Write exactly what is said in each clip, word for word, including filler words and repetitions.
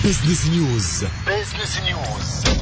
بزنس نيوز. بزنس نيوز.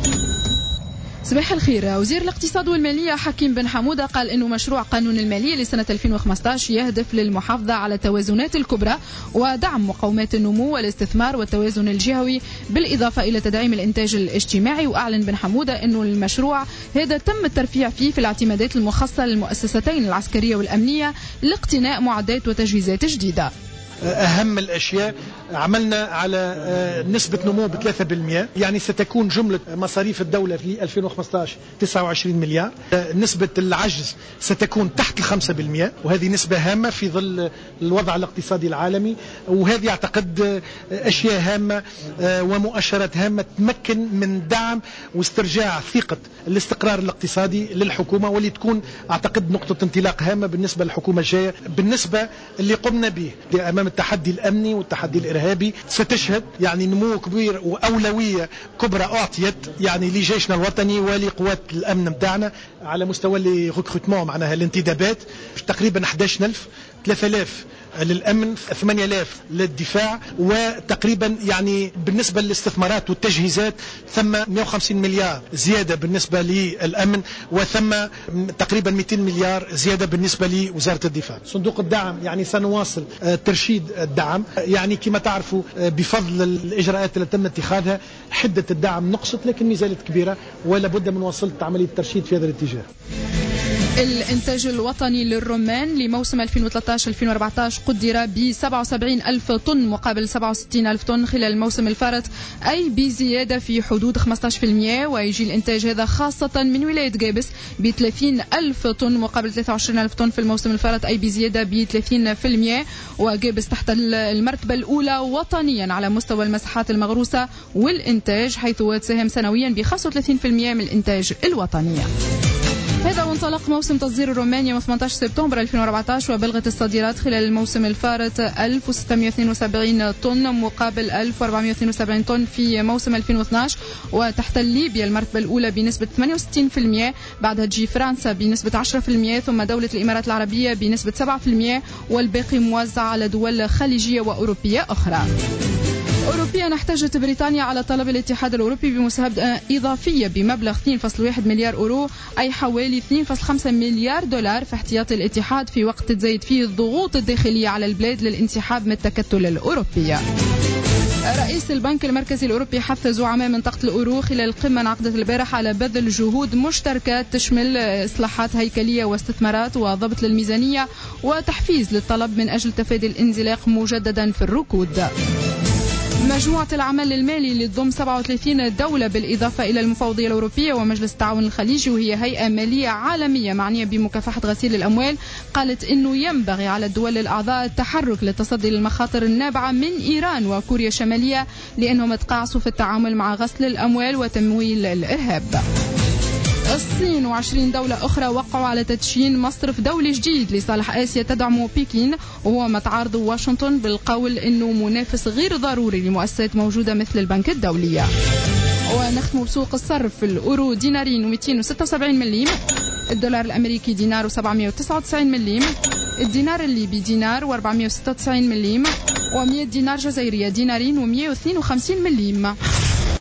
صباح الخير. وزير الاقتصاد والمالية حكيم بن حمودة قال إنه مشروع قانون المالية لسنة ألفين وخمسة عشر يهدف للمحافظة على التوازنات الكبرى ودعم مقومات النمو والاستثمار والتوازن الجهوي بالإضافة إلى تدعيم الإنتاج الاجتماعي. وأعلن بن حمودة إنه المشروع هذا تم الترفيع فيه في الاعتمادات المخصصة للمؤسستين العسكرية والأمنية لاقتناء معدات وتجهيزات جديدة. أهم الأشياء عملنا على نسبة نمو بثلاثة بالمئة، يعني ستكون جملة مصاريف الدولة في ألفين وخمسة عشر تسعة وعشرين مليار. نسبة العجز ستكون تحت الخمسة بالمئة، وهذه نسبة هامة في ظل الوضع الاقتصادي العالمي. وهذه أعتقد أشياء هامة ومؤشرات هامة تمكن من دعم واسترجاع ثقة الاستقرار الاقتصادي للحكومة، واللي تكون أعتقد نقطة انطلاق هامة بالنسبة للحكومة الجاية. بالنسبة اللي قمنا به أمام التحدي الأمني والتحدي الإرهابي، ستشهد يعني نمو كبير وأولوية كبرى أعطيت يعني لجيشنا الوطني ولقوات الأمن متاعنا على مستوى اللي ريكروتمون، معناها الانتدابات تقريبا أحد عشر ألف، ثلاثة آلاف للأمن، ثمانية آلاف للدفاع، وتقريبا يعني بالنسبة للاستثمارات والتجهيزات ثم مئة وخمسين مليار زيادة بالنسبة للأمن، وثم تقريبا مئتين مليار زيادة بالنسبة لوزارة الدفاع. صندوق الدعم يعني سنواصل ترشيد الدعم، يعني كما تعرفوا بفضل الإجراءات التي تم اتخاذها حدة الدعم نقصت لكن ما زالت كبيرة، ولا بد من وصلت عملية ترشيد في هذا الاتجاه. الإنتاج الوطني للرمان لموسم ألفين وثلاثة عشر ألفين وأربعة عشر قدر ب سبعة وسبعين ألف طن مقابل سبعة وستين ألف طن خلال الموسم الفارط، أي بزيادة في حدود خمسة عشر بالمئة. ويجي الإنتاج هذا خاصة من ولاية جابس ب ثلاثين ألف طن مقابل ثلاثة وعشرين ألف طن في الموسم الفارط، أي بزيادة ب ثلاثين بالمئة. وجابس تحت المرتبة الأولى وطنيا على مستوى المساحات المغروسة والإنتاج، حيث تساهم سنويا ب خمسة وثلاثين بالمئة من الإنتاج الوطني. هذا وانطلق موسم تصدير الرمان يوم ثمانية عشر سبتمبر ألفين وأربعة عشر، وبلغت الصادرات خلال الموسم الفارط ألف وستمئة واثنين وسبعين طن مقابل ألف وأربعمئة واثنين وسبعين طن في موسم ألفين واثني عشر. وتحتل ليبيا المرتبة الأولى بنسبة ثمانية وستين بالمئة، بعدها تجي فرنسا بنسبة عشرة بالمئة، ثم دولة الإمارات العربية بنسبة سبعة بالمئة، والباقي موزع على دول خليجية وأوروبية أخرى. أوروبيا احتجت بريطانيا على طلب الاتحاد الأوروبي بمساهمة إضافية بمبلغ اثنين فاصلة واحد مليار أورو، أي حوالي اثنين فاصلة خمسة مليار دولار في احتياطي الاتحاد في وقت تزايد فيه الضغوط الداخلية على البلاد للانسحاب من التكتل الأوروبي. رئيس البنك المركزي الأوروبي حث زعماء منطقة الأورو خلال القمة انعقدت البارحة على بذل جهود مشتركة تشمل إصلاحات هيكلية واستثمارات وضبط للميزانية وتحفيز للطلب من أجل تفادي الانزلاق مجددا في الركود. مجموعة العمل المالي اللي تضم سبعة وثلاثين دولة بالإضافة إلى المفوضية الأوروبية ومجلس التعاون الخليجي، وهي هيئة مالية عالمية معنية بمكافحة غسيل الأموال، قالت إنه ينبغي على الدول الأعضاء التحرك للتصدي للمخاطر النابعة من إيران وكوريا الشمالية، لأنهم تقاعسوا في التعامل مع غسل الأموال وتمويل الإرهاب. الصين وعشرين دولة أخرى وقعوا على تدشين مصرف دولي جديد لصالح آسيا تدعم بكين، وهو ما تعارض واشنطن بالقول إنه منافس غير ضروري لمؤسسات موجودة مثل البنك الدولي. ونختم بسوق الصرف. الأورو دينارين ومئتين وستة وسبعين مليم، الدولار الأمريكي دينار وسبعمئة وتسعة وتسعين مليم، الدينار الليبي دينار وأربعمئة وستة وتسعين مليم، ومئة دينار جزائرية دينارين ومئة واثنين وخمسين مليم.